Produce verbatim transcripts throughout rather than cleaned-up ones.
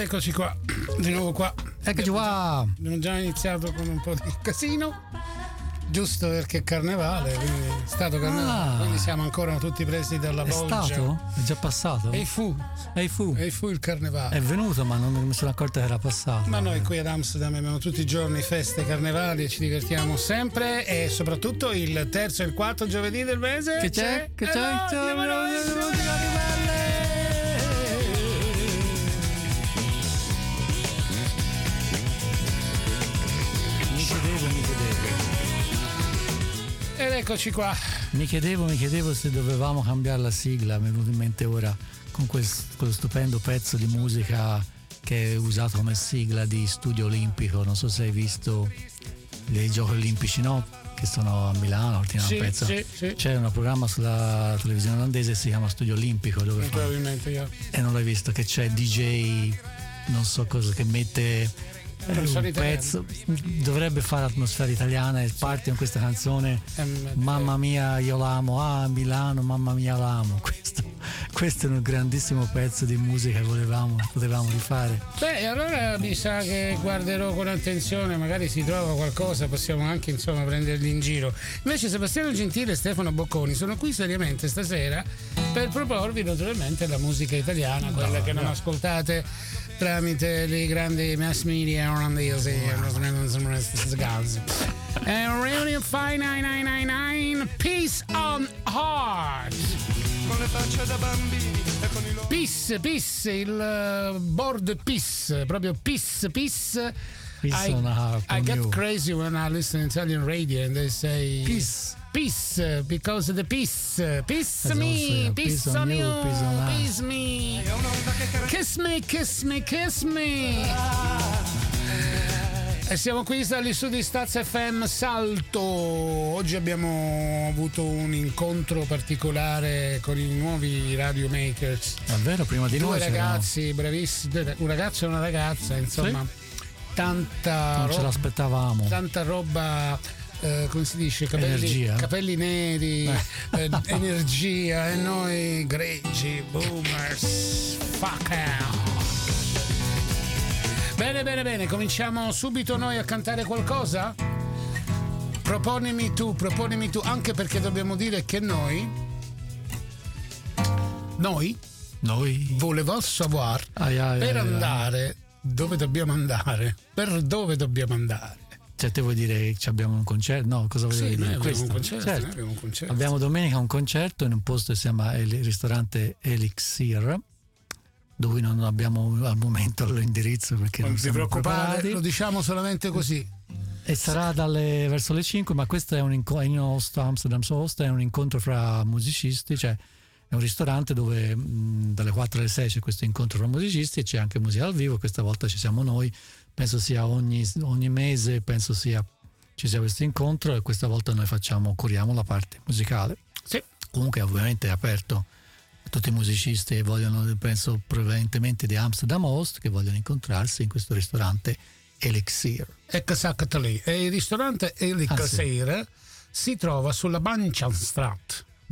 eccoci qua, di nuovo qua. Eccoci qua. Abbiamo già iniziato con un po' di casino, giusto perché è carnevale, quindi è stato carnevale, ah, quindi siamo ancora tutti presi dalla voglia. È stato? È già passato? E fu. E fu. E fu il carnevale. È venuto, ma non mi sono accorto che era passato. Ma noi qui ad Amsterdam abbiamo tutti i giorni feste carnevali e ci divertiamo sempre, e soprattutto il terzo e il quarto giovedì del mese. Che c'è? Che c'è? Eh no, Ed eccoci qua. Mi chiedevo, mi chiedevo se dovevamo cambiare la sigla, mi è venuto in mente ora con quel, quello stupendo pezzo di musica che è usato come sigla di Studio Olimpico. Non so se hai visto i Giochi Olimpici, no? Che sono a Milano, sì, un pezzo. Sì, sì. C'è un programma sulla televisione olandese che si chiama Studio Olimpico, dove probabilmente io. E non l'hai visto, che c'è D J non so cosa che mette un pezzo, dovrebbe fare atmosfera italiana e parte con questa canzone Mamma mia io l'amo, ah Milano mamma mia l'amo. Questo, questo è un grandissimo pezzo di musica che volevamo, potevamo rifare. Beh, allora mi sa che guarderò con attenzione, magari si trova qualcosa, possiamo anche insomma prenderli in giro. Invece Sebastiano Gentile e Stefano Bocconi sono qui seriamente stasera per proporvi naturalmente la musica italiana, quella no, che non no. ascoltate tramite le grandi mass media olandesi e Reunion five nine nine nine nine Peace on Heart. Con le facce da bambini e con i loro Peace, peace, il board peace, proprio peace, peace. Peace I, on heart. I get you. crazy when I listen to Italian radio and they say peace. Peace, because of the peace. Peace As me, peace, peace on, on you, you, peace on us. Peace me. Kiss me, kiss me, kiss me. E siamo qui dagli studi Staz F M Salto. Oggi abbiamo avuto un incontro particolare con i nuovi radio makers. Davvero, prima di Due noi ragazzi c'erano... bravissimi, un ragazzo e una ragazza, insomma, sì? tanta non roba, ce l'aspettavamo. Tanta roba. Eh, come si dice, capelli, capelli neri, eh. Eh, energia, e noi gregi, boomers, fuck out. Bene, bene, bene, cominciamo subito noi a cantare qualcosa? Proponimi tu, proponimi tu, anche perché dobbiamo dire che noi, noi, noi, volevo savoir, ai, ai, per ai, andare, ai. dove dobbiamo andare, per dove dobbiamo andare. Cioè te vuoi dire che abbiamo un concerto? No, cosa volevi sì, dire? Noi abbiamo, un concerto, certo. noi abbiamo un concerto. Abbiamo domenica un concerto in un posto che si chiama il ristorante Elixir, dove non abbiamo al momento l'indirizzo perché non, non siamo preparati. Lo diciamo solamente così. E sarà dalle, verso le cinque, ma questo è un incontro in Host, Amsterdam Host, è un incontro fra musicisti, cioè è un ristorante dove mh, dalle quattro alle sei c'è questo incontro fra musicisti e c'è anche musica dal vivo. Questa volta ci siamo noi. Penso sia ogni, ogni mese, penso sia ci sia questo incontro e questa volta noi facciamo, curiamo la parte musicale. Sì. Comunque ovviamente è aperto a tutti i musicisti che vogliono, penso prevalentemente di Amsterdam Host, che vogliono incontrarsi in questo ristorante Elixir. Exactly. E il ristorante Elixir ah, sì. si trova sulla Banchanstraat. Mm.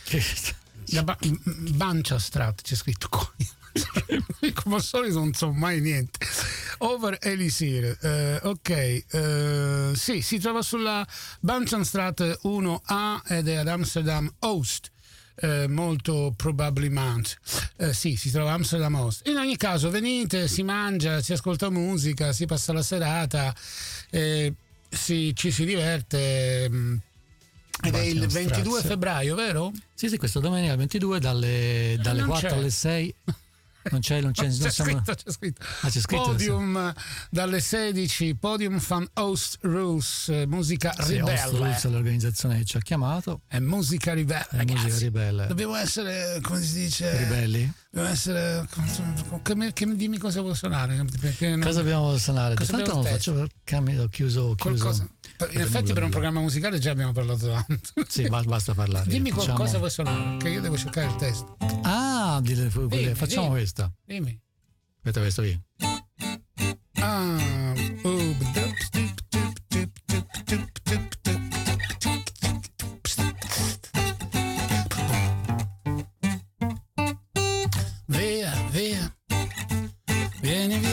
La ba- Banchanstraat c'è scritto qua. Come al solito non so mai niente. Over Elixir, uh, ok, uh, sì, si trova sulla Banchanstraat uno A ed è ad Amsterdam Oost. Uh, molto probabilmente uh, sì, si trova a Amsterdam Oost. In ogni caso venite, si mangia, si ascolta musica, si passa la serata, eh, si, ci si diverte. Mh, ed è il ventidue febbraio, vero? Sì, sì, questo domenica ventidue dalle, dalle quattro c'è. alle sei. Non c'è, non c'è, c'è, non siamo... scritto, c'è scritto. Ah, c'è scritto Podium dalle sedici, Podium fan Oost Rules, musica sì, ribelle. Oost Rules è l'organizzazione che ci ha chiamato. È musica ribelle, è ragazzi. Musica ribelle. Dobbiamo essere, come si dice? Ribelli? Dobbiamo essere. Che, che, dimmi cosa vuoi suonare? Perché non... Cosa dobbiamo suonare? Cosa Tanto non lo faccio, ho chiuso. ho chiuso in effetti per un programma musicale già abbiamo parlato tanto. Sì, basta parlare. Dimmi facciamo... cosa vuoi suonare, che io devo cercare il testo. Ah, dille, dimmi, facciamo dimmi. questa. Dimmi. Aspetta, questa via. Ah, oh, via, via. Vieni,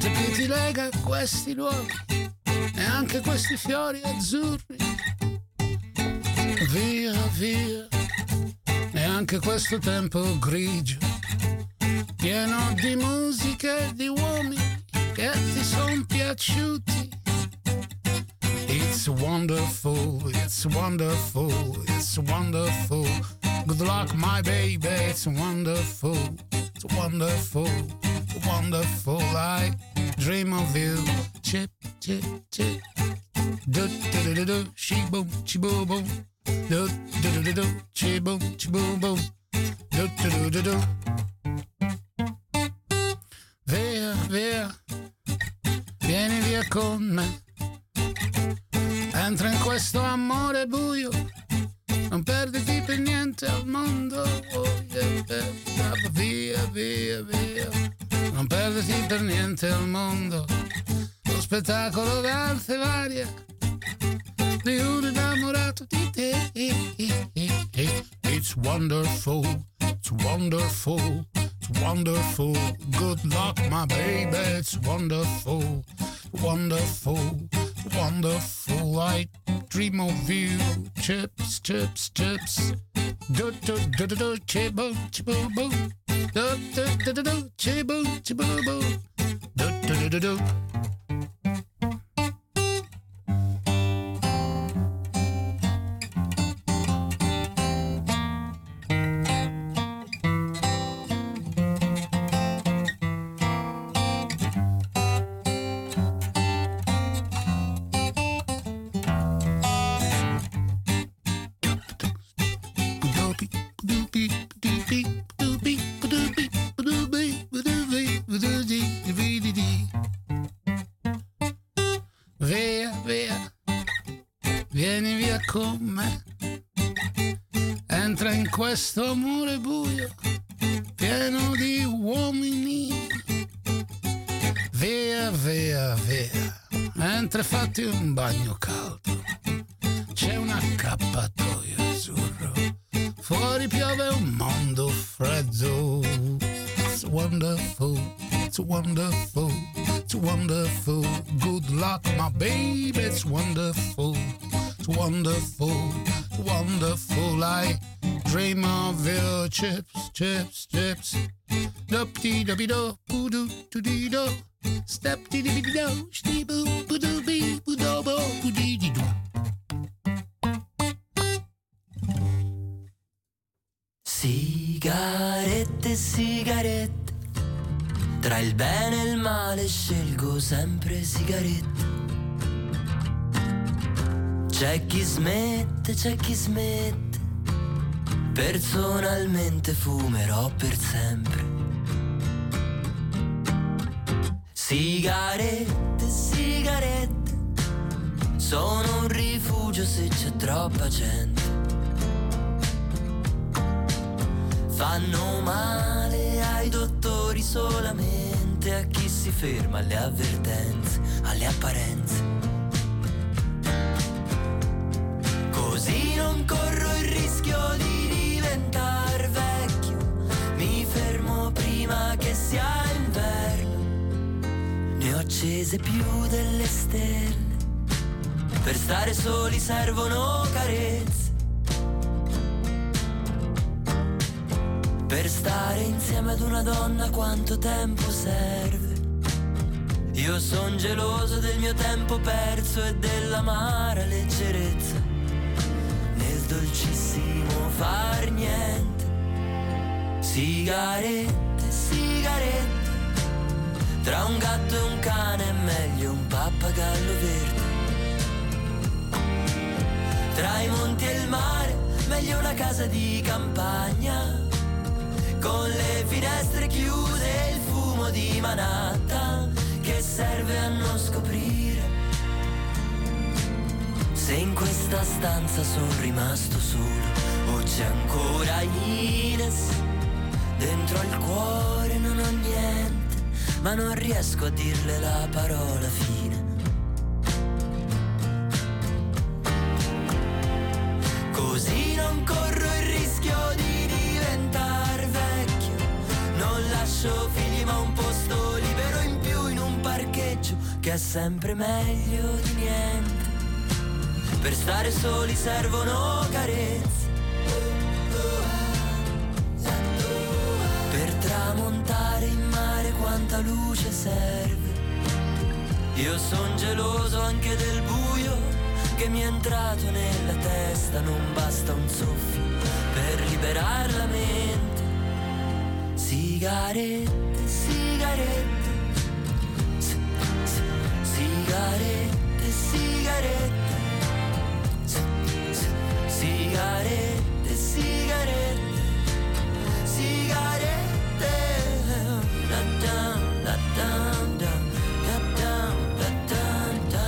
niente più ti lega a questi luoghi e anche questi fiori azzurri. Via, via, e anche questo tempo grigio, pieno di musica e di uomini che ti son piaciuti. It's wonderful, it's wonderful, it's wonderful. Good luck, my baby, it's wonderful, it's wonderful, it's wonderful. I dream of you. Chip, chip, chip. Do do do do do, she boom, she boom boom. Do do do do do, she boom, she boom boom. Do do do do do. Via, via, vieni via con me. Entra in questo amore buio, non perditi per niente al mondo. Oh, yeah, yeah. Via, via, via, non perditi per niente al mondo. Lo spettacolo d'arte varia di un innamorato di te. It's wonderful, it's wonderful, it's wonderful. Good luck, my baby, it's wonderful, wonderful, wonderful. I dream of you. Chips, chips, chips. Do do do do do, chibo, chibo, boo. Do do do do do, chibo, chibo, boo. Do do do do do. Questo amore buio, pieno di uomini. Via, via, via, mentre fatti un bagno caldo. C'è un accappatoio azzurro, fuori piove un mondo freddo. It's wonderful, it's wonderful, it's wonderful. Good luck, my baby, it's wonderful, it's wonderful, it's wonderful. I dream of you. Chips, chips, chips. Dup dee dubby do, boo doo doo dee do. Step dee dee dee do, stee boo boo doo bee boo do bo boo dee dee do. Sigarette, sigarette. Tra il bene e il male scelgo sempre sigarette. C'è chi smette, c'è chi smette. Personalmente fumerò per sempre. Sigarette, sigarette, sono un rifugio se c'è troppa gente. Fanno male ai dottori solamente, a chi si ferma alle avvertenze, alle apparenze. Così non corro il rischio di diventar vecchio, mi fermo prima che sia inverno. Ne ho accese più delle stelle, per stare soli servono carezze. Per stare insieme ad una donna quanto tempo serve? Io son geloso del mio tempo perso e dell'amara leggerezza nel dolcissimo far niente. Sigarette, sigarette, tra un gatto e un cane è meglio un pappagallo verde. Tra i monti e il mare meglio una casa di campagna, con le finestre chiuse e il fumo di Manhattan che serve a non scoprire se in questa stanza sono rimasto solo o c'è ancora Ines. Dentro al cuore non ho niente, ma non riesco a dirle la parola fine. Così non corro il rischio di diventar vecchio, non lascio figli ma un posto libero in più in un paese che è sempre meglio di niente. Per stare soli servono carezze, per tramontare in mare quanta luce serve. Io son geloso anche del buio che mi è entrato nella testa, non basta un soffio per liberare la mente. Sigarette, sigarette, s- s- sigarette, sigarette, s- s- sigarette, sigarette, sigarette, da da da da da da da da da.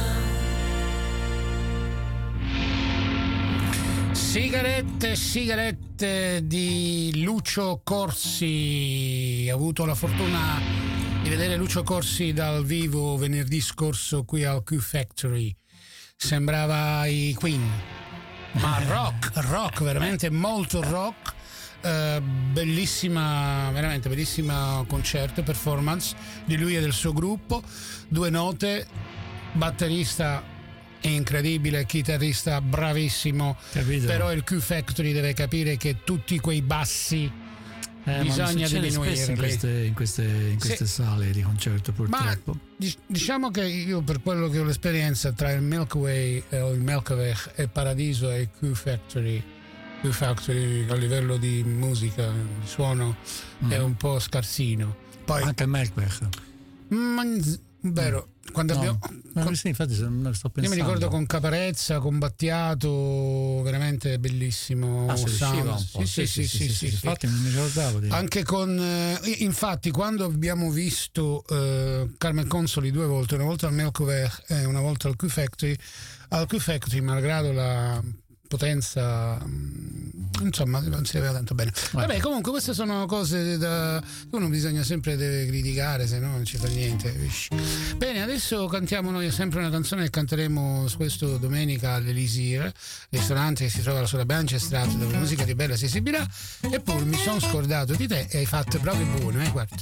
Sigarette, sigarette di Lucio Corsi. Ho avuto la fortuna di vedere Lucio Corsi dal vivo venerdì scorso qui al Q Factory. Sembrava i Queen, ma rock, rock, veramente molto rock. Uh, bellissima, veramente bellissima concerto, performance di lui e del suo gruppo. Due note, batterista incredibile, chitarrista bravissimo. Capito? Però il Q Factory deve capire che tutti quei bassi eh, bisogna diminuirli in queste, in queste, in queste sì. sale di concerto, purtroppo. Ma diciamo che io, per quello che ho l'esperienza tra il Milkway eh, o il Melkweg e Paradiso e il Q Factory, Q Factory a livello di musica, di suono mm. è un po' scarsino. Poi anche il Melkweg, ma, vero, mm. quando no. abbiamo No, con, sì, infatti sto pensando. Io mi ricordo con Caparezza, con Battiato, veramente bellissimo. Ah, si riusciva un po'. Sì, sì, sì, sì, sì, sì, sì, sì. Infatti non mi ricordavo di... Anche con eh, infatti quando abbiamo visto eh, Carmen Consoli due volte, una volta al Melkweg e una volta al Q Factory, al Q Factory, malgrado la potenza, insomma, non si vedeva tanto bene. Vabbè, comunque queste sono cose da uno bisogna sempre deve criticare, se no non ci fa niente. Bene, adesso cantiamo noi sempre una canzone che canteremo questo domenica all'Elisir, ristorante che si trova sulla Bianca Strada, dove la musica di bella si esibirà. E poi mi sono scordato di te e hai fatto proprio buono, eh, guarda.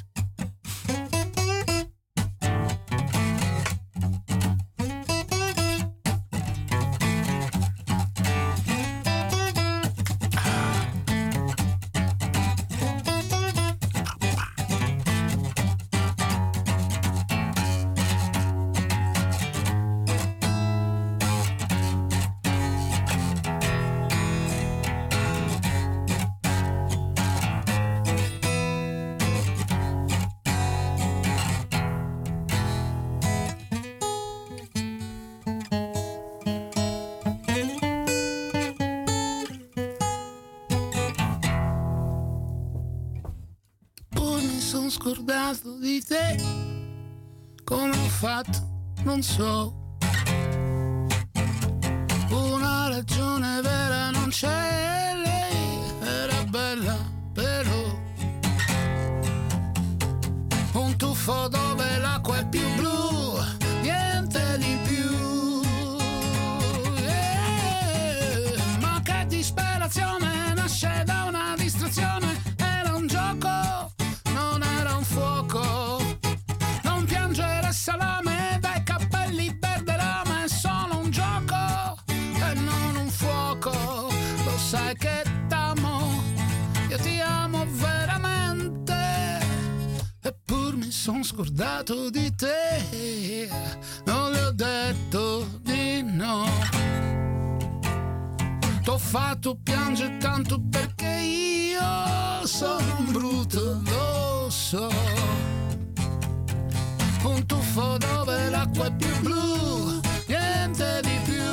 Scordato di te, come ho fatto, non so. Una ragione vera non c'è, lei era bella, però un tuffo dove l'acqua è più blu, niente di più. Yeah. Ma che disperazione nasce da una distrazione, era un gioco. Non piangere salame dai capelli verde lame, è solo un gioco e non un fuoco. Lo sai che t'amo, io ti amo veramente, eppur mi son scordato di te, non le ho detto di no. T'ho fatto piangere tanto perché io sono un brutto, lo so. Un tuffo dove l'acqua è più blu, niente di più.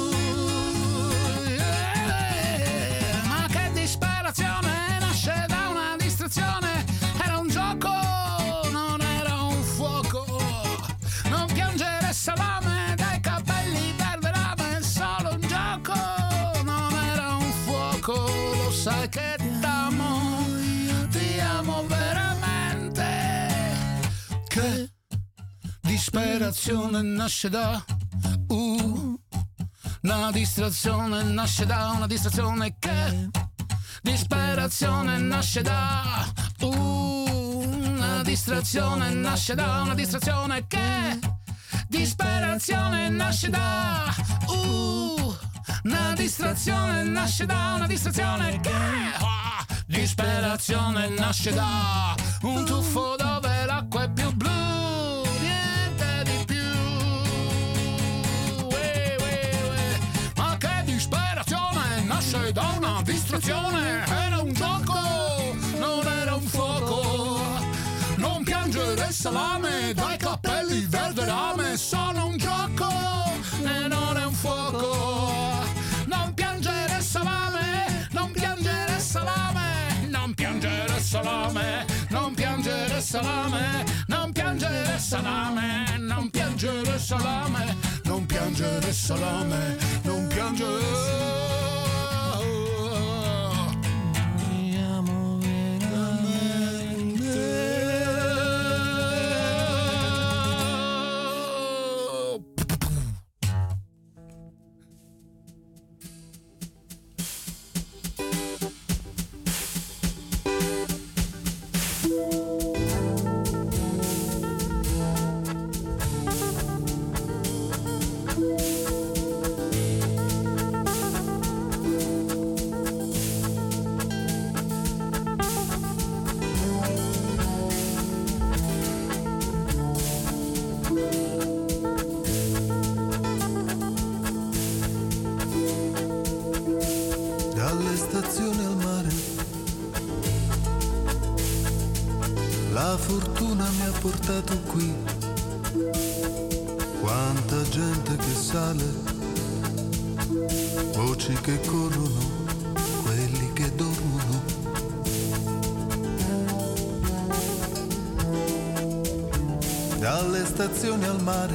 Yeah. Ma che disperazione nasce da una distrazione, era un gioco, non era un fuoco. Non piangere salame dai capelli verde lame, è solo un gioco, non era un fuoco. Lo sai che t'amo, ti amo veramente. Che disperazione nasce da uh, una distrazione nasce da una distrazione che disperazione nasce da uh, una distrazione nasce da una distrazione che disperazione nasce da uh, una distrazione, nasce da una distrazione che ah, disperazione nasce da un tuffo dove l'acqua è più blu, niente di più. Uè, uè, uè. Ma che disperazione nasce da una distrazione, era un gioco, non era un fuoco. Non piangere salame dai capelli verde rame, sono un gioco e non è un fuoco. Non piangere salame, non piangere salame, non piangere salame, non piangere salame, non piangere salame, non piangere salame, non piangere salame, non piangere. Portato qui, quanta gente che sale, voci che corrono, quelli che dormono. Dalle stazioni al mare,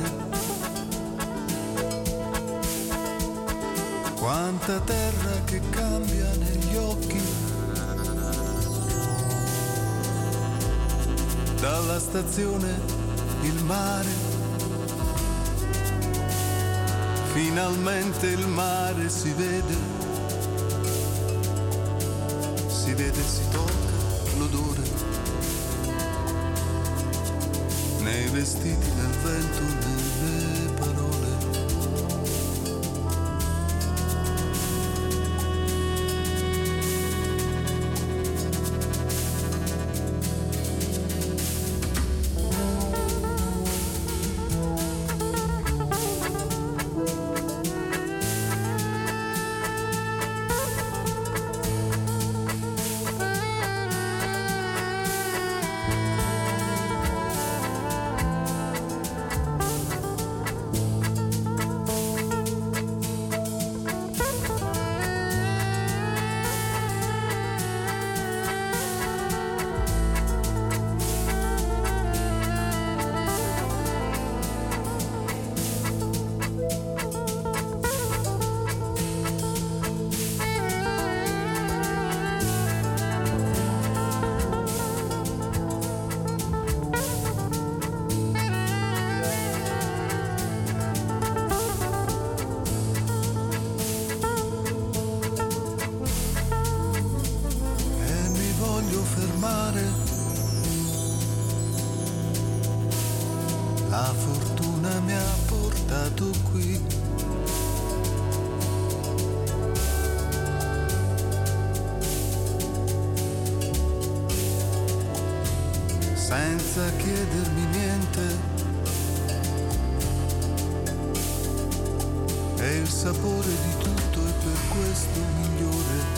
quanta terra che cambia negli occhi. Dalla stazione il mare, finalmente il mare si vede, si vede, si tocca l'odore, nei vestiti, nel vento, nelle parole. La fortuna mi ha portato qui. Senza chiedermi niente. E il sapore di tutto è per questo migliore.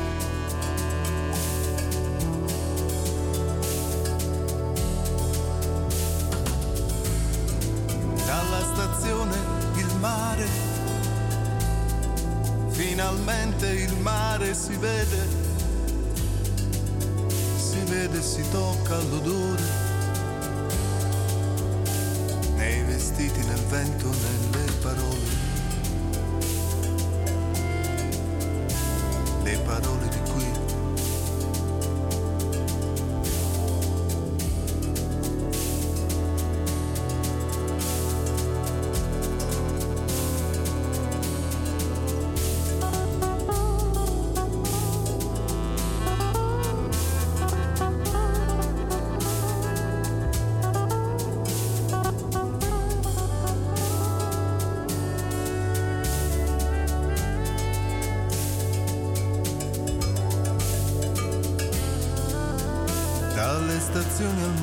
Il mare, finalmente il mare si vede, si vede, si tocca l'odore, nei vestiti, nel vento, nelle parole, le parole di qui.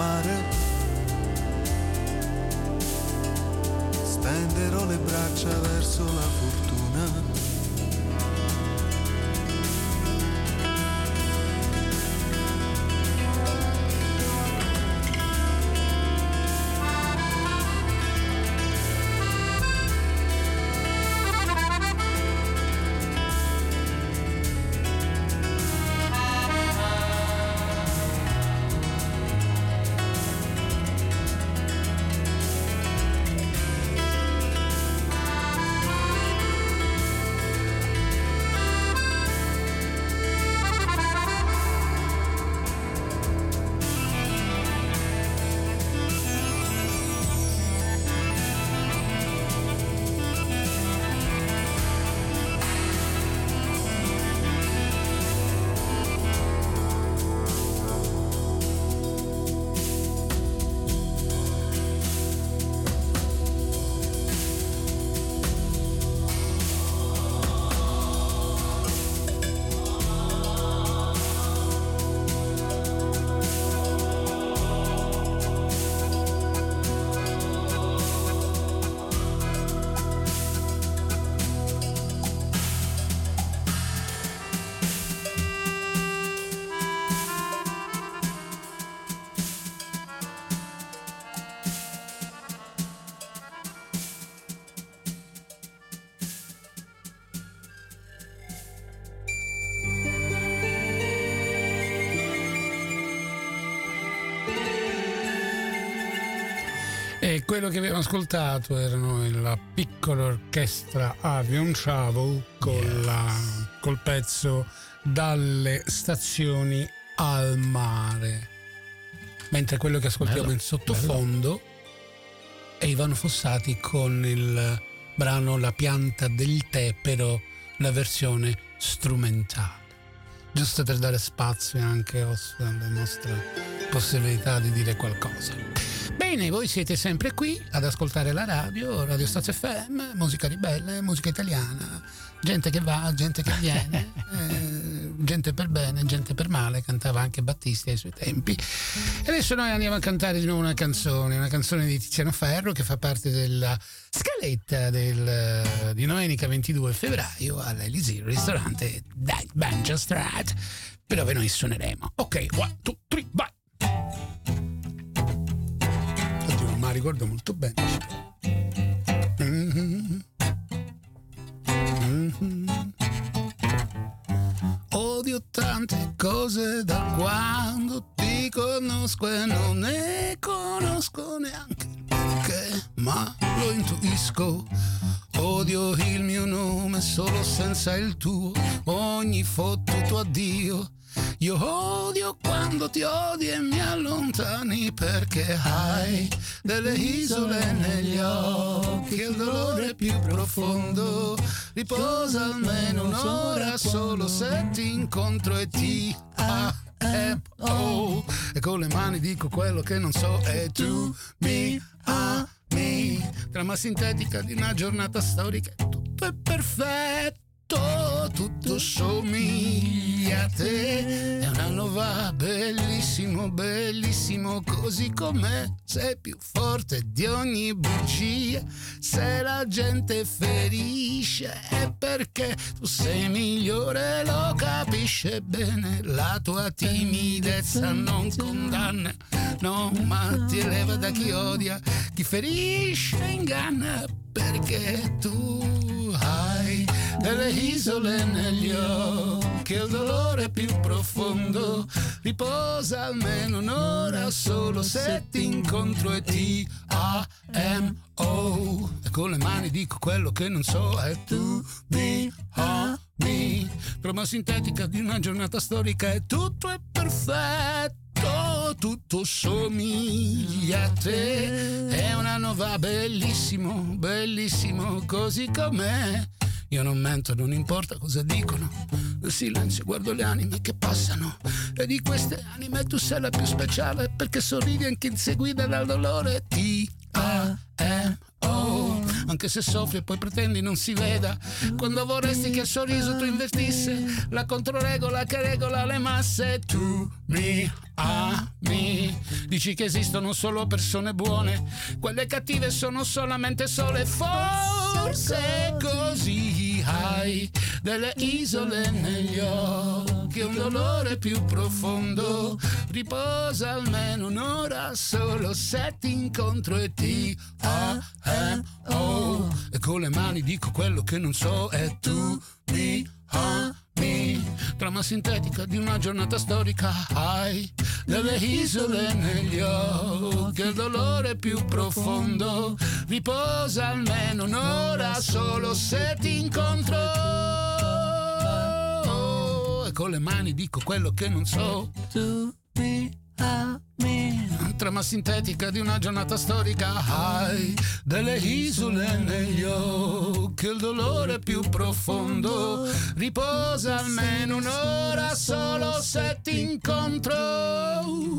mare. Stenderò le braccia verso la fortuna. E quello che abbiamo ascoltato erano la piccola orchestra Avion Travel con yes. la, col pezzo Dalle stazioni al mare, mentre quello che ascoltiamo bello, in sottofondo bello. È Ivano Fossati con il brano La pianta del tè, però la versione strumentale, giusto per dare spazio anche alle nostre possibilità di dire qualcosa. Bene, voi siete sempre qui ad ascoltare la radio, Radio Stazio F M, musica ribelle, musica italiana, gente che va, gente che viene, eh, gente per bene, gente per male, cantava anche Battisti ai suoi tempi. E adesso noi andiamo a cantare di nuovo una canzone, una canzone di Tiziano Ferro che fa parte della scaletta del, di domenica ventidue febbraio all'Elisir Ristorante Banjo Strat, per dove noi suoneremo. Ok, one, two, three, vai! Ma ricordo molto bene. Mm-hmm. Mm-hmm. Odio tante cose da quando ti conosco e non ne conosco neanche il perché, ma lo intuisco. Odio il mio nome solo senza il tuo, ogni fottuto addio. Io odio quando ti odi e mi allontani, perché hai delle isole negli occhi, il dolore più profondo riposa almeno un'ora solo se ti incontro e ti amo. E con le mani dico quello che non so e tu mi ami. Trama sintetica di una giornata storica, tutto è perfetto. Tutto somiglia a te, è un anno va bellissimo, bellissimo così com'è. Sei più forte di ogni bugia, se la gente ferisce è perché tu sei migliore, lo capisce bene. La tua timidezza non condanna, no, ma ti eleva da chi odia, chi ferisce inganna, perché tu hai delle isole negli occhi, il dolore più profondo riposa almeno un'ora solo se ti incontro e ti amo. E con le mani dico quello che non so e tu mi ami. Trama sintetica di una giornata storica e tutto è perfetto. Tutto somiglia a te, è un anno va bellissimo, bellissimo così com'è. Io non mento, non importa cosa dicono, nel silenzio guardo le anime che passano e di queste anime tu sei la più speciale, perché sorridi anche se guida dal dolore. Ti amo, anche se soffri e poi pretendi non si veda. Quando vorresti che il sorriso tu investisse la controregola che regola le masse. Tu mi ami, dici che esistono solo persone buone, quelle cattive sono solamente sole. Forse così hai delle isole negli occhi, un dolore più profondo. Riposa almeno un'ora solo se ti incontro e ti amo. E con le mani dico quello che non so e tu mi ami. Trama sintetica di una giornata storica, hai delle isole negli occhi, il dolore più profondo. Riposa almeno un'ora solo se ti incontro. E con le mani dico quello che non so. Tu mi ami. Trama sintetica di una giornata storica, hai delle isole negli occhi, il dolore più profondo. Riposa almeno un'ora solo se ti incontro.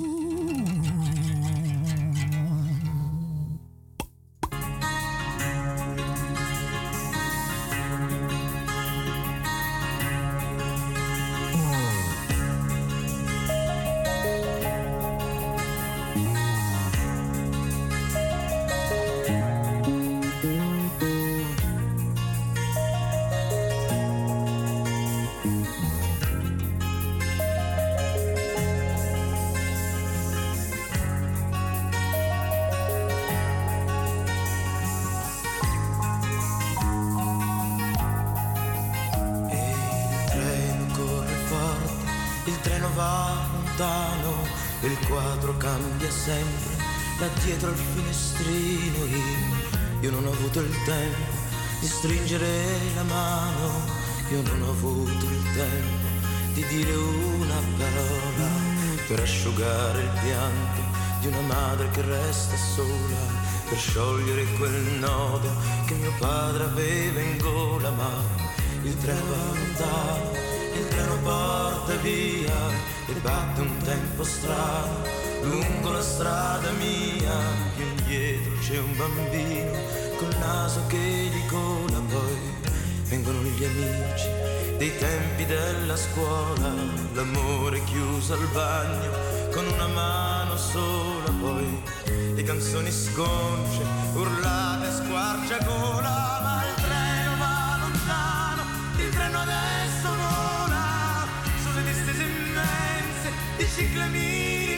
Il quadro cambia sempre, da dietro al finestrino io, io non ho avuto il tempo di stringere la mano, io non ho avuto il tempo di dire una parola per asciugare il pianto di una madre che resta sola, per sciogliere quel nodo che mio padre aveva in gola. Ma il treno va lontano, il treno porta via e batte un tempo strano lungo la strada mia. Più indietro c'è un bambino col naso che gli cola, poi vengono gli amici dei tempi della scuola, l'amore chiuso al bagno con una mano sola, poi le canzoni sconce urlate a squarciagola. Ma il treno va lontano, il treno adesso vola sulle distese immense di ciclamini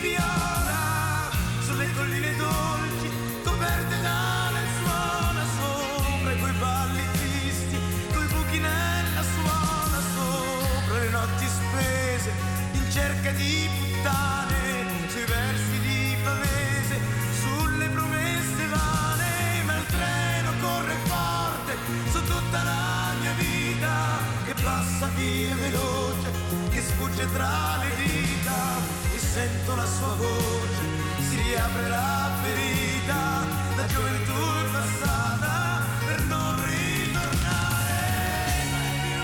viola, sulle colline dolci coperte da lenzuola, sopra quei balli tristi coi buchi nella suola, sopra le notti spese in cerca di puttane, sui versi di Pavese, sulle promesse vane. Ma il treno corre forte su tutta la mia vita, che passa via veloce, che sfugge tra le dita, e sento la sua voce, si riapre la ferita, la gioventù è passata per non ritornare mai più.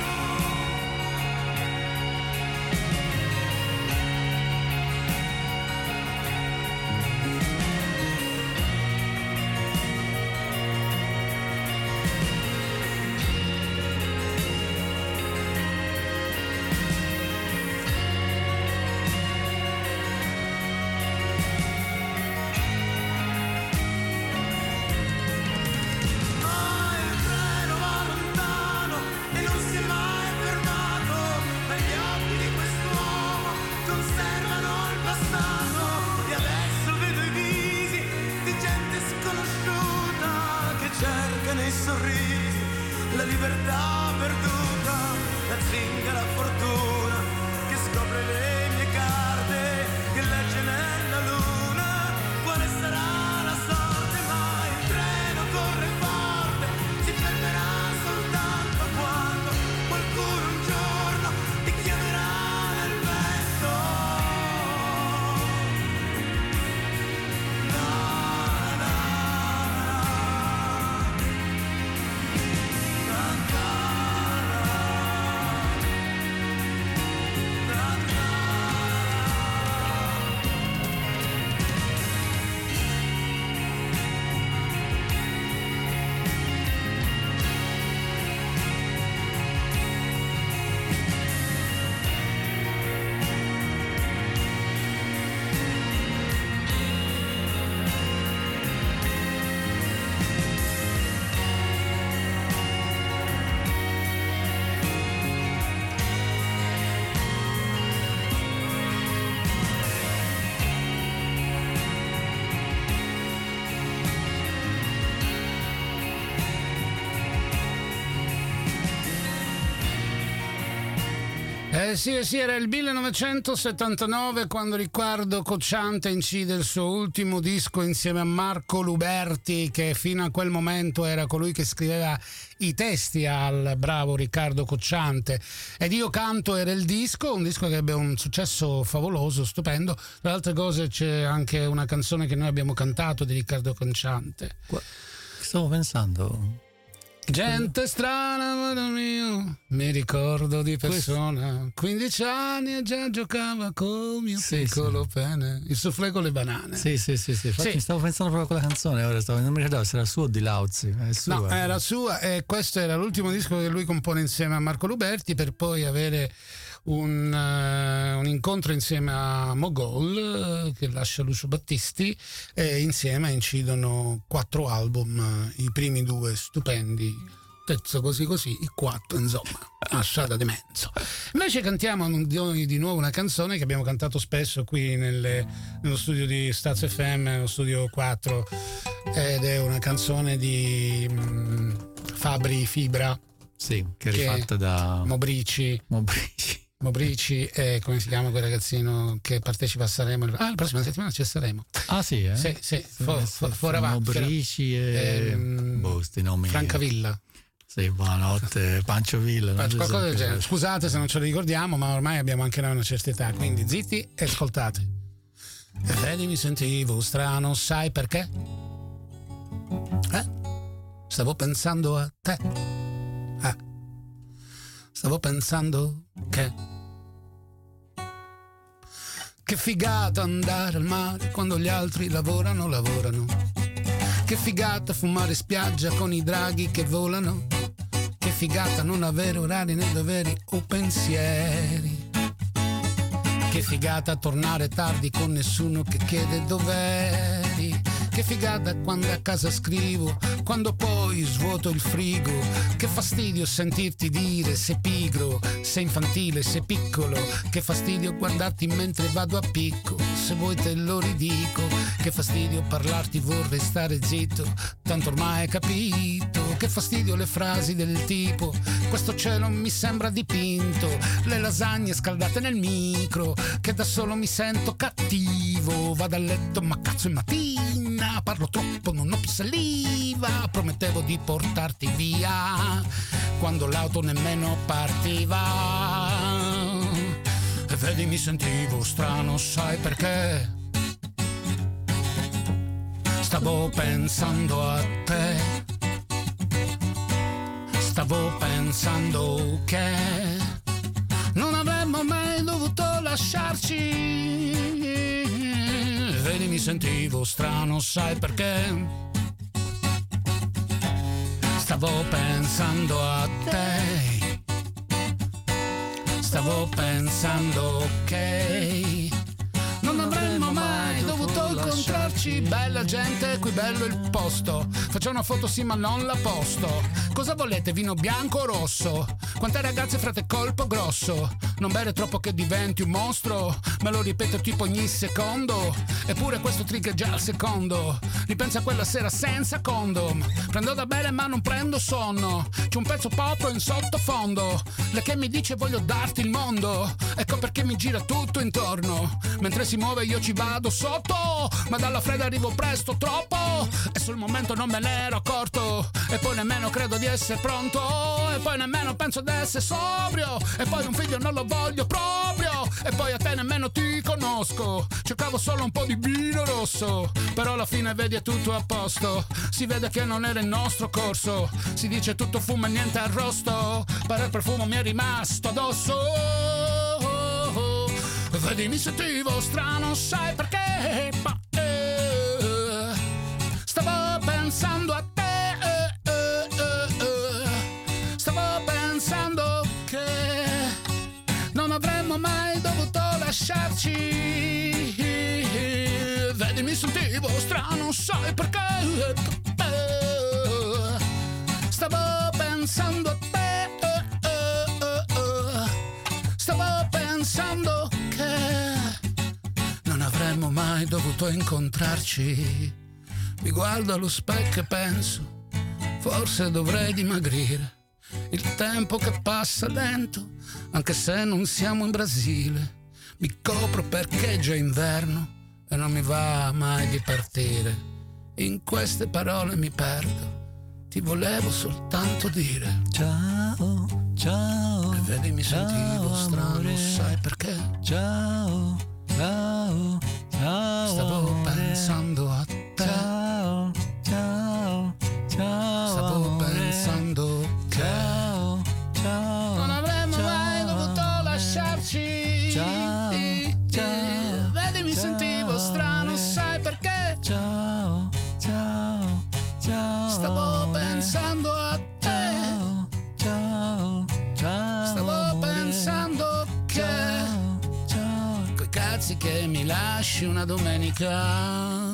Nei sorrisi, la libertà perduta, la zingara fortuna che scopre le mie carte, che legge nella luna quale sarà la sorte. Ma il treno corre forte, si fermerà soltanto quando qualcuno un giorno ti chiamerà nel vento. No, no. Eh sì, sì, era il millenovecentosettantanove quando Riccardo Cocciante incide il suo ultimo disco insieme a Marco Luberti, che fino a quel momento era colui che scriveva i testi al bravo Riccardo Cocciante. Ed Io canto era il disco, un disco che ebbe un successo favoloso, stupendo. Tra le altre cose c'è anche una canzone che noi abbiamo cantato di Riccardo Cocciante. Stavo pensando... Gente strana, amore mio, mi ricordo di persona. quindici anni e già giocava col mio sì, piccolo sì. pene. Il soufflé con le banane. Sì, sì, sì, sì. Infatti Sì. stavo pensando proprio a quella canzone, ora stavo, non mi ricordavo se era sua o di Lauzi. È sua. No, era sua e questo era l'ultimo disco che lui compone insieme a Marco Luberti, per poi avere un, uh, un incontro insieme a Mogol, uh, che lascia Lucio Battisti, e insieme incidono quattro album, uh, i primi due stupendi, terzo così così, i quattro insomma, lasciata di mezzo. Invece cantiamo di, di nuovo una canzone che abbiamo cantato spesso qui nelle, nello studio di Staz F M, nello studio quattro, ed è una canzone di um, Fabri Fibra. Sì, che è rifatta da Mobrici. Mobrici. Mobrici e come si chiama quel ragazzino che partecipa a Sanremo? Ah, la prossima settimana c'è Sanremo. Ah sì, eh? Sì, sì, for, for, for avanti. Mobrici e ehm, boh, sti nomi. Francavilla. Sì, buonanotte, Pancio Villa. Non so Qualcosa del se- genere. Scusate se non ce lo ricordiamo, ma ormai abbiamo anche noi una certa età, quindi zitti e ascoltate. E vedi, mi sentivo strano, sai perché? Eh? Stavo pensando a te. Eh. Stavo pensando che Che figata andare al mare quando gli altri lavorano, lavorano. Che figata fumare spiaggia con i draghi che volano. Che figata non avere orari né doveri o pensieri. Che figata tornare tardi con nessuno che chiede dov'eri. Che figata quando a casa scrivo, quando poi svuoto il frigo. Che fastidio sentirti dire sei pigro, sei infantile, sei piccolo. Che fastidio guardarti mentre vado a picco, se vuoi te lo ridico. Che fastidio parlarti, vorrei stare zitto, tanto ormai hai capito. Che fastidio le frasi del tipo questo cielo mi sembra dipinto. Le lasagne scaldate nel micro, che da solo mi sento cattivo. Vado a letto ma cazzo è mattina, parlo troppo, non ho più saliva. Promettevo di portarti via quando l'auto nemmeno partiva. E vedi mi sentivo strano, sai perché? Stavo pensando a te. Stavo pensando che non avremmo mai dovuto lasciarci. Vedi mi sentivo strano, sai perché? Stavo pensando a te. Stavo pensando che non avremmo mai dovuto incontrarci. Bella gente, qui bello il posto. Faccio una foto sì ma non la posto. Cosa volete, vino bianco o rosso? Quante ragazze frate colpo grosso. Non bere troppo che diventi un mostro. Me lo ripeto tipo ogni secondo. Eppure questo trick è già il secondo. Ripensa a quella sera senza condom. Prendo da bere ma non prendo sonno. C'è un pezzo pop in sottofondo. Lei che mi dice voglio darti il mondo. Ecco perché mi gira tutto intorno. Mentre si muove io ci vado sotto. Ma dalla fredda arrivo presto troppo. E sul momento non me ne ero accorto. E poi nemmeno credo di essere pronto. E poi nemmeno penso di essere sobrio. E poi un figlio non lo voglio proprio. E poi a te nemmeno ti conosco. Cercavo solo un po' di vino rosso. Però alla fine vedi è tutto a posto. Si vede che non era il nostro corso. Si dice tutto fumo e niente arrosto. Per il profumo mi è rimasto addosso. Vedi mi sentivo strano, sai perché? Ma, eh, stavo pensando a te, eh, eh, eh, eh. Stavo pensando che non avremmo mai dovuto lasciarci. Vedi mi sentivo strano, sai perché? Eh, stavo pensando a te, eh, eh, eh, eh. Stavo pensando non avremmo mai dovuto incontrarci. Mi guardo allo specchio e penso, forse dovrei dimagrire. il tempo che passa lento, anche se non siamo in Brasile. Mi copro perché è già inverno e non mi va mai di partire. In queste parole mi perdo, ti volevo soltanto dire ciao, ciao. E vedi mi ciao, sentivo strano, amore. sai perché? Ciao, ciao, ciao. Stavo amore. pensando a te. Ciao, ciao, ciao. Stavo amore. pensando che Ciao, ciao. non avremmo ciao, mai dovuto amore. lasciarci. Ciao, ciao, Vedi mi ciao, sentivo strano, amore. sai perché? Ciao, ciao, ciao. Stavo amore. pensando a te. Ciao, ciao, ciao. Stavo amore. pensando che Ciao, ciao. coi cazzi che mi lasci una domenica.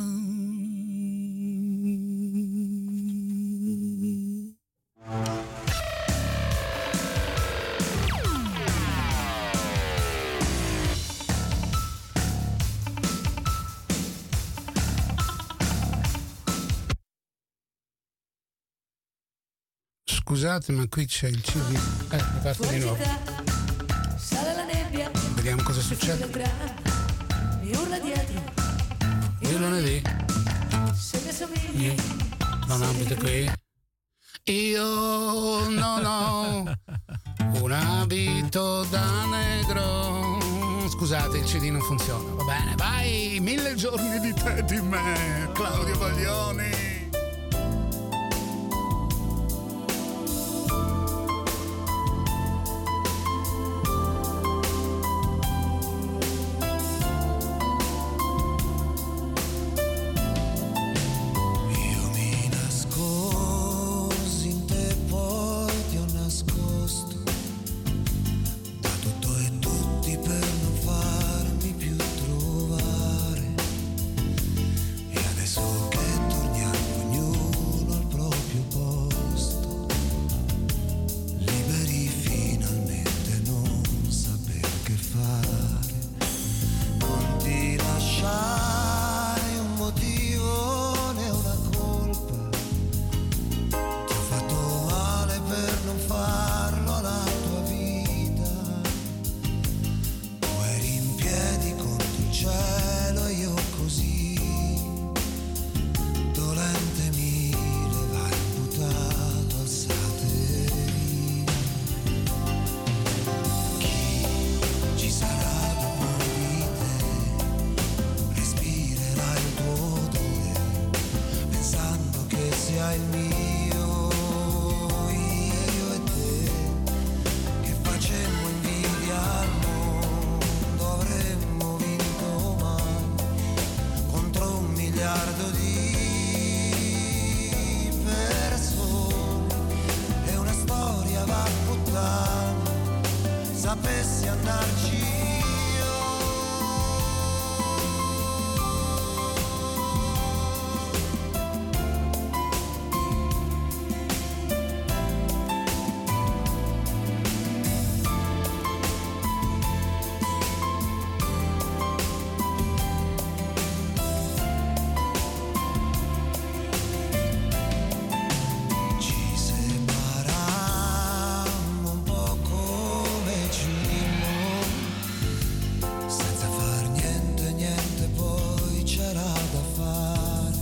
Scusate, ma qui c'è il C D. Eh, parte di nuovo. Sale la nebbia, Vediamo cosa succede. mi urla dietro, Io lunedì se mi assomigli, non abito qui. Io non ho un abito da negro. Scusate, il C D non funziona. Va bene, vai. Mille giorni di te di me, Claudio Baglioni. Io mi nascosi in te, poi ti ho nascosto da tutto e tutti per non farmi più trovare. E adesso che torniamo ognuno al proprio posto, liberi finalmente, non saper che fare, non ti lasciare un motivo né una colpa. Ti ho fatto male per non farlo alla tua vita. Tu eri in piedi contro il cielo e io così, dolente mi levai buttato, alzate via. Chi ci sarà dopo di te? Respirerai il tuo odore, pensando che sia il mio, io e te, che facemmo invidia al mondo, avremmo vinto mai contro un miliardo di persone. E una storia va a puttane, sapessi andarci io. Ci separammo un po' come cimo, senza far niente, niente poi c'era da fare,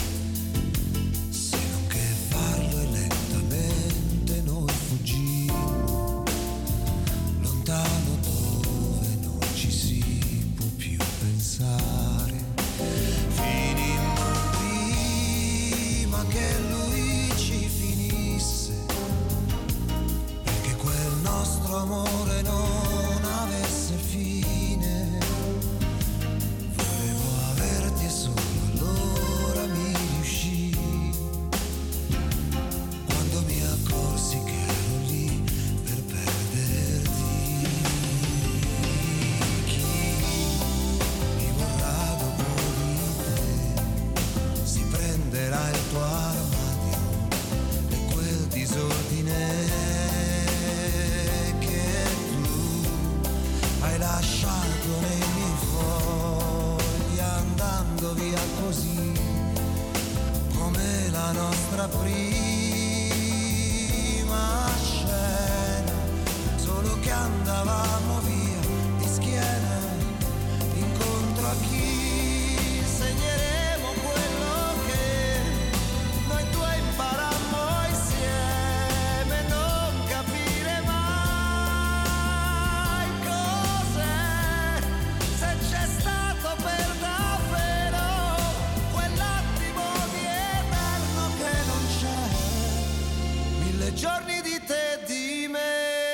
se non che farlo e lentamente noi fuggimmo, lontano dove non ci si può più pensare. Finimmo prima che lui ci finisse, perché quel nostro amore non avesse fine. Volevo averti e solo allora mi riuscì, quando mi accorsi che ero lì per perderti. Chi mi vorrà dopo di te si prenderà il tuo armadio e quel disordine che tu hai lasciato nei miei fogli, andando via così come la nostra prima scelta. mille giorni di te e di me.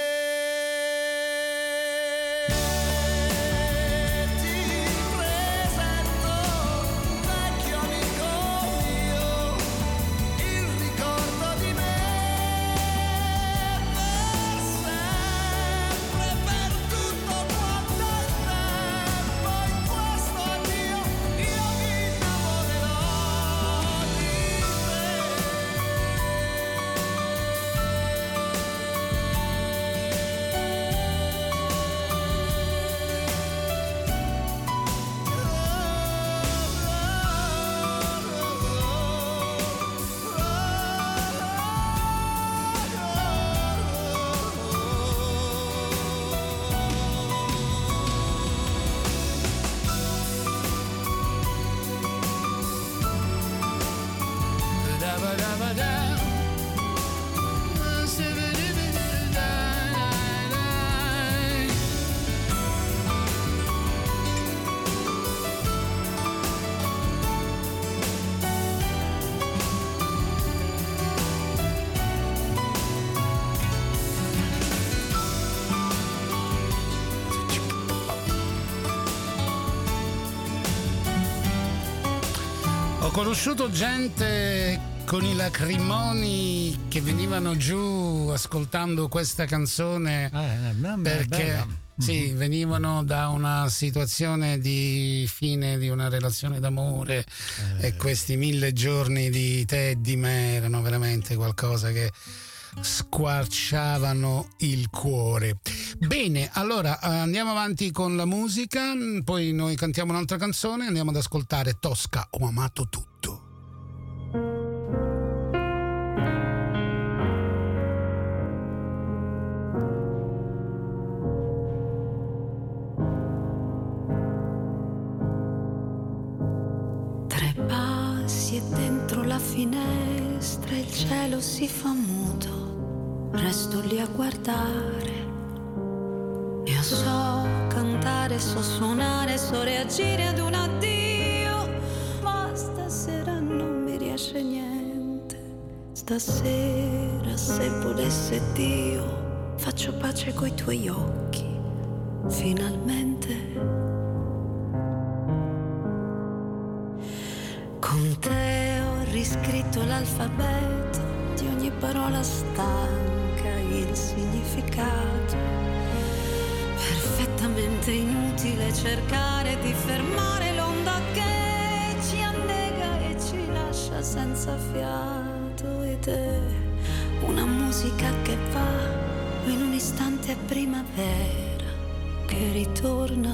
Ho conosciuto gente con i lacrimoni che venivano giù ascoltando questa canzone eh, perché sì, venivano da una situazione di fine di una relazione d'amore eh. e questi mille giorni di te e di me erano veramente qualcosa che squarciavano il cuore. Bene, allora andiamo avanti con la musica, poi noi cantiamo un'altra canzone, andiamo ad ascoltare Tosca, ho amato tutto. Tre passi e dentro la finestra il cielo si fa muto, resto lì a guardare. Io so cantare, so suonare, so reagire ad un addio, ma stasera non mi riesce niente. Stasera, se volesse Dio, faccio pace coi tuoi occhi, finalmente. Con te ho riscritto l'alfabeto di ogni parola stanca, il significato. Perfettamente inutile cercare di fermare l'onda che ci annega e ci lascia senza fiato. Ed è una musica che va in un istante a primavera che ritorna.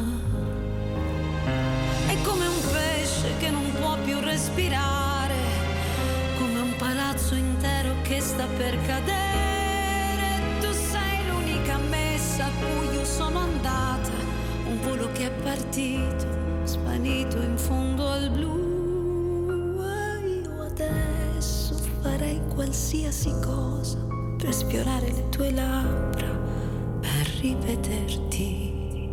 È come un pesce che non può più respirare, come un palazzo intero che sta per cadere. Tu sei l'unica messa a cui io sono andata, un volo che è partito, svanito in fondo al blu. E io adesso farei qualsiasi cosa per sfiorare le tue labbra, per rivederti.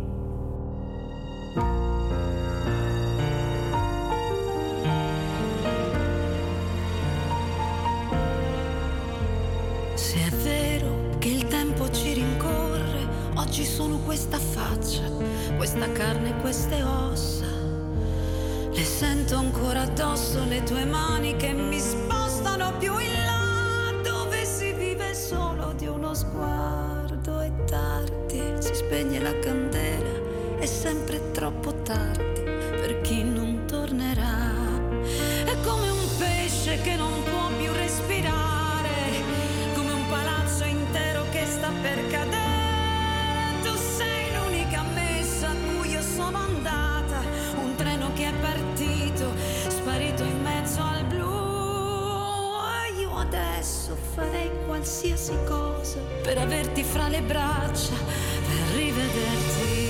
Se è vero che il tempo ci rincorre, oggi sono questa faccia, questa carne, queste ossa. Le sento ancora addosso, le tue mani che mi spostano più in là, dove si vive solo di uno sguardo. È tardi, si spegne la candela, è sempre troppo tardi per chi non tornerà. È come un pesce che non può più respirare, come un palazzo intero che sta per cadere. Tu sei l'unica messa a cui io sono andata, un treno che è partito, sparito in mezzo al blu. E io adesso farei qualsiasi cosa per averti fra le braccia, per rivederti.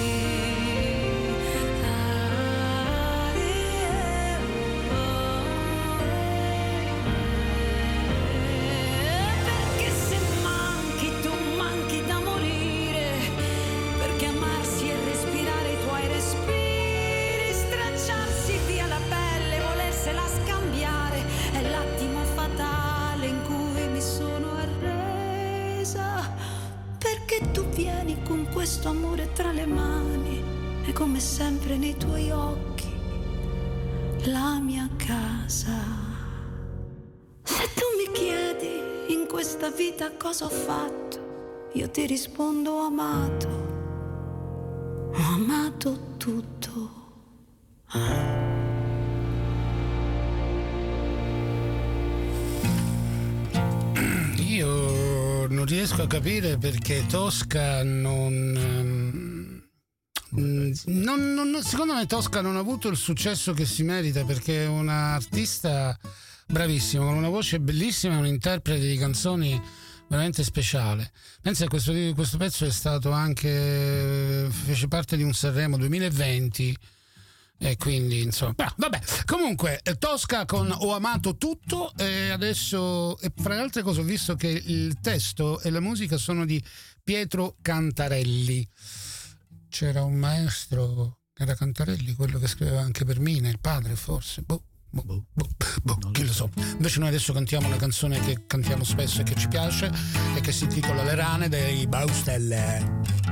È l'attimo fatale in cui mi sono arresa. questo amore tra le mani e come sempre nei tuoi occhi la mia casa. Se tu mi chiedi in questa vita cosa ho fatto, io ti rispondo ho amato, ho amato tutto. Ah. Io non riesco a capire perché Tosca non, non, non secondo me Tosca non ha avuto il successo che si merita, perché è un'artista bravissima, con una voce bellissima, un interprete di canzoni veramente speciale. Pensa che questo, questo pezzo è stato anche, fece parte di un Sanremo duemilaventi. E quindi insomma, ah, vabbè, comunque Tosca con Ho amato tutto. E adesso, e fra le altre cose, ho visto che il testo e la musica sono di Pietro Cantarelli. C'era un maestro, era Cantarelli, quello che scriveva anche per Mina, il padre forse, boh, boh, boh, boh, boh chi lo so. Invece noi adesso cantiamo una canzone che cantiamo spesso e che ci piace e che si intitola Le rane dei Baustelle.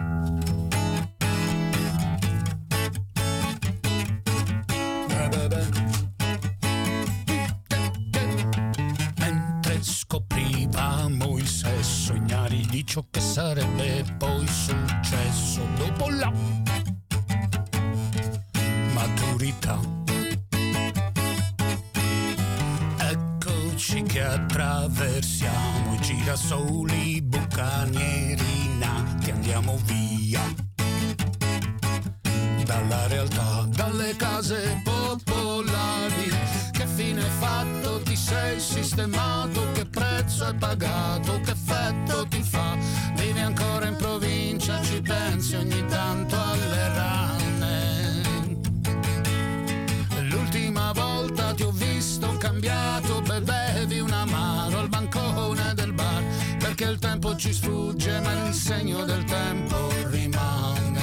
Mentre scoprivamo il sesso, ignari di ciò che sarebbe poi successo dopo la maturità. Eccoci che attraversiamo i girasoli bucanieri nati, andiamo via dalla realtà, dalle case popolari. Che fine hai fatto? Ti sei sistemato? Che prezzo hai pagato? Che effetto ti fa? Vivi ancora in provincia, ci pensi ogni tanto alle rane. L'ultima volta ti ho visto cambiato, bevevi un amaro al bancone del bar, perché il tempo ci sfugge ma il segno del tempo rimane.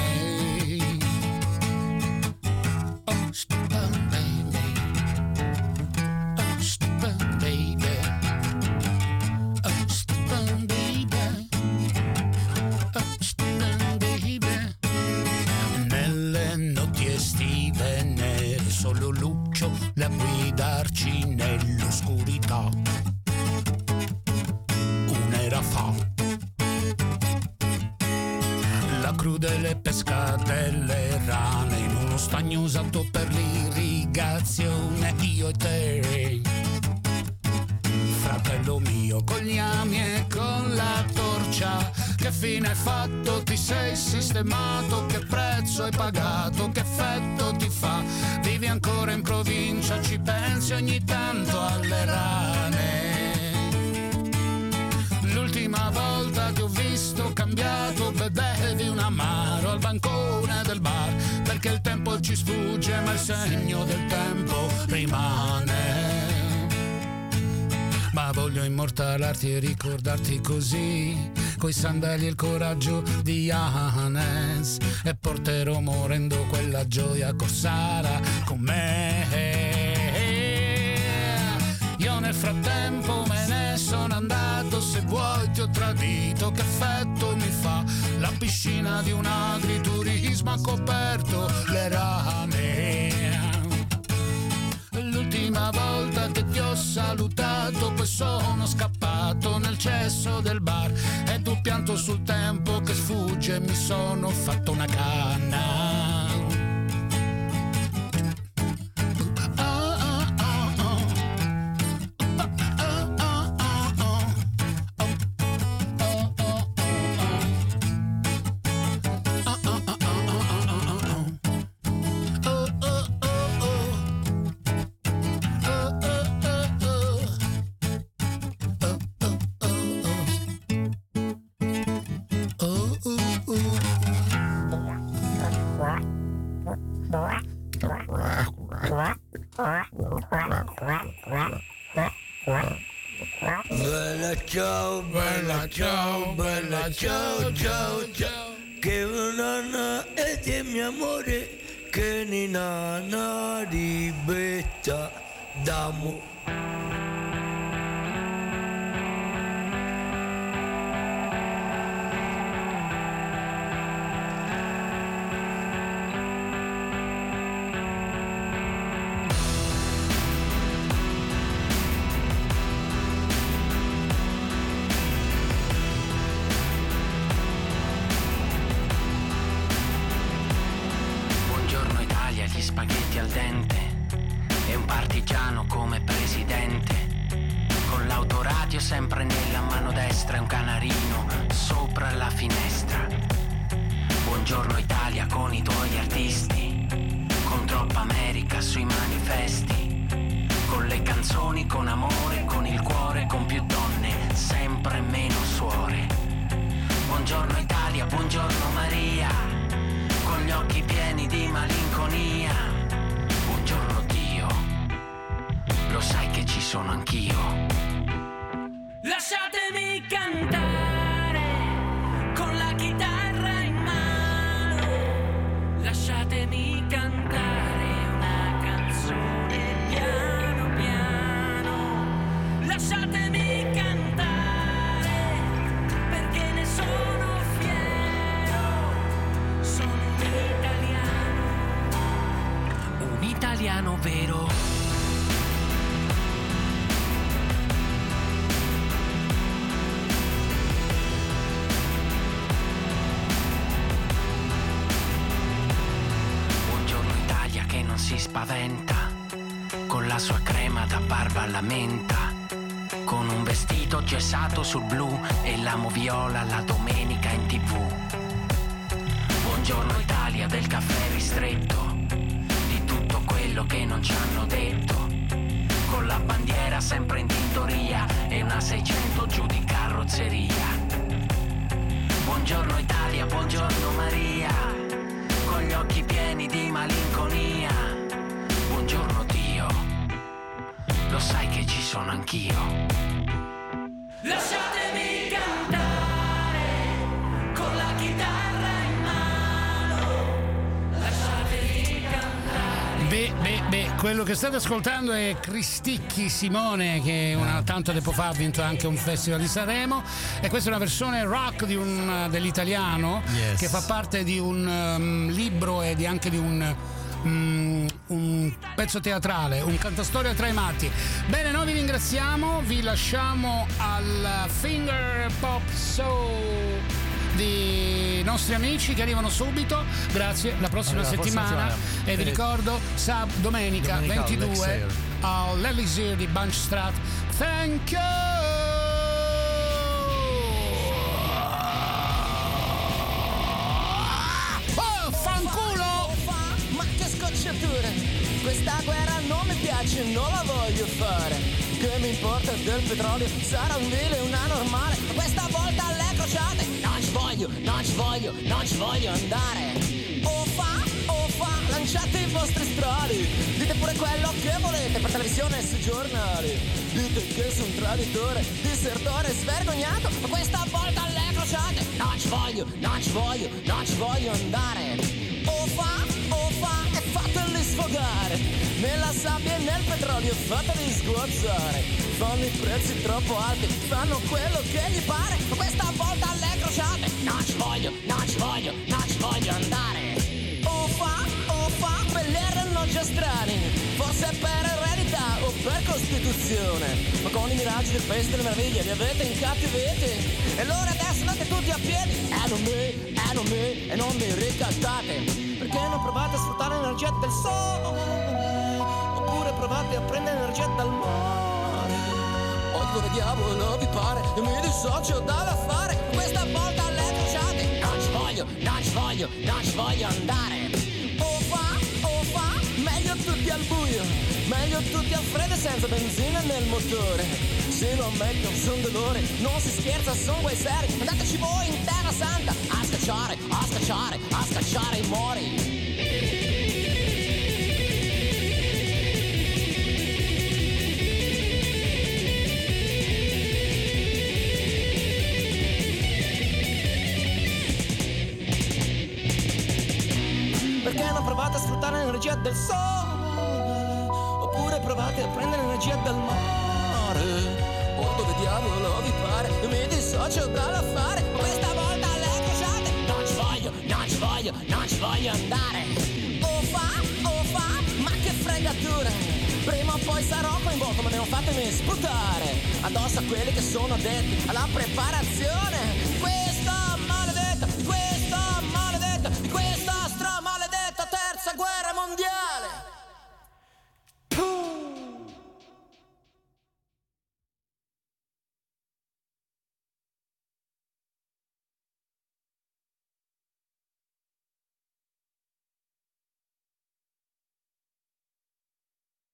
Solo Luccio a guidarci nell'oscurità. Un'era fa, la crudele pesca delle rane in uno stagno usato per l'irrigazione. Io e te, fratello mio, con gli ami e con la torcia. Che fine hai fatto? Ti sei sistemato? Che prezzo hai pagato? Che effetto ti fa? Vivi ancora in provincia, ci pensi ogni tanto alle rane. L'ultima volta che ho visto cambiato, bevevi un amaro al bancone del bar, perché il tempo ci sfugge ma il segno del tempo rimane. Ma voglio immortalarti e ricordarti così, coi sandali e il coraggio di Hannes, e porterò morendo quella gioia corsara con me. Io nel frattempo me ne sono andato, se vuoi ti ho tradito, che effetto mi fa? La piscina di un agriturismo ha coperto le rane. L'ultima volta che ti ho salutato, poi sono scappato nel cesso del bar, e tu pianto sul tempo che sfugge, mi sono fatto una canna. Bella ciao, bella ciao, bella ciao, ciao, ciao. Che una e di mio amore, che ni nana di betta damo. spaghetti al dente e un partigiano come presidente. Con l'autoradio sempre nella mano destra e un canarino sopra la finestra. Buongiorno Italia con i tuoi artisti, con troppa America sui manifesti, con le canzoni, con amore, con il cuore, con più donne, sempre meno suore. Buongiorno Italia, buongiorno Maria, con gli occhi pieni di malinconia. Buongiorno Dio, lo sai che ci sono anch'io. Lasciatemi cantare con la chitarra in mano, lasciatemi cantare una canzone piano piano, lasciatemi cantare perché ne sono fiero, sono un italiano, un italiano vero. Si spaventa con la sua crema da barba alla menta, con un vestito gessato sul blu e l'amo viola la domenica in tv. Buongiorno Italia del caffè ristretto, di tutto quello che non ci hanno detto, con la bandiera sempre in tintoria e una seicento giù di carrozzeria. Buongiorno Italia, buongiorno Maria, con gli occhi pieni di malinconia. Buongiorno Dio, lo sai che ci sono anch'io. Lasciatemi cantare con la chitarra in mano, lasciatemi cantare. Beh, beh, beh, quello che state ascoltando è Cristicchi Simone, che una, tanto tempo fa ha vinto anche un festival di Sanremo, e questa è una versione rock di un, dell'italiano, yes, che fa parte di un um, libro e di anche di un Mm, un pezzo teatrale, un cantastoria tra i matti. Bene, noi vi ringraziamo, vi lasciamo al Finger Pop Show di nostri amici che arrivano subito. Grazie, la prossima allora, settimana. E vi ricordo sab- domenica, domenica ventidue all'Elixir di Bunch Strat. Thank you. Questa guerra non mi piace, non la voglio fare. Che mi importa del petrolio, sarà un vile, una normale, ma questa volta alle crociate non ci voglio, non ci voglio, non ci voglio andare. O fa, o fa, lanciate i vostri strali, dite pure quello che volete per televisione e sui giornali. Dite che sono un traditore, disertore, svergognato, ma questa volta alle crociate non ci voglio, non ci voglio, non ci voglio andare. O fa, o fa, e fateli sfogare nella sabbia e nel petrolio, fateli sguazzare. Fanno i prezzi troppo alti, fanno quello che gli pare, ma questa volta alle crociate non ci voglio, non ci voglio, non ci voglio andare. O fa, o fa, quegli erano già strani, forse per eredità o per costituzione, ma con i miraggi del paese delle meraviglie li avete incattiviti, e allora adesso andate tutti a piedi, e non me, e non me, e non mi ricattate. Perché non provate a sfruttare l'energia del sole, oppure provate a prendere energia dal mare, o dove diavolo vi pare, io mi dissocio dall'affare. Questa volta alle crociate non ci voglio, non ci voglio, non ci voglio andare. O fa, o fa, meglio tutti al buio, meglio tutti al freddo senza benzina nel motore. Se lo ammetto, son dolore, non si scherza, son guai seri. Andateci voi in terra santa a scacciare, a scacciare, a scacciare i mori. Perché non provate a sfruttare l'energia del sole, oppure provate a prendere l'energia dal mare, o dove diavolo vi pare, io mi dissocio dall'affare. Questa volta alle crociate non ci voglio, non ci voglio, non ci voglio andare. O fa, o fa, ma che fregatura, prima o poi sarò coinvolto, ma devo fatemi sputare addosso a quelli che sono addetti alla preparazione